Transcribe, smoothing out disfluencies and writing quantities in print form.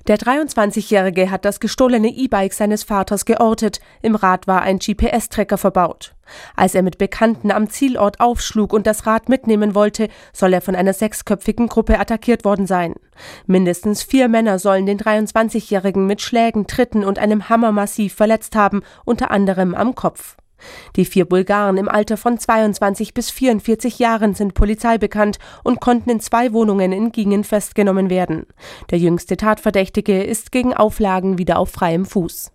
Der 23-Jährige hat das gestohlene E-Bike seines Vaters geortet. Im Rad war ein GPS-Tracker verbaut. Als er mit Bekannten am Zielort aufschlug und das Rad mitnehmen wollte, soll er von einer 6-köpfigen Gruppe attackiert worden sein. Mindestens 4 Männer sollen den 23-Jährigen mit Schlägen, Tritten und einem Hammer massiv verletzt haben, unter anderem am Kopf. Die 4 Bulgaren im Alter von 22 bis 44 Jahren sind polizeibekannt und konnten in 2 Wohnungen in Gingen festgenommen werden. Der jüngste Tatverdächtige ist gegen Auflagen wieder auf freiem Fuß.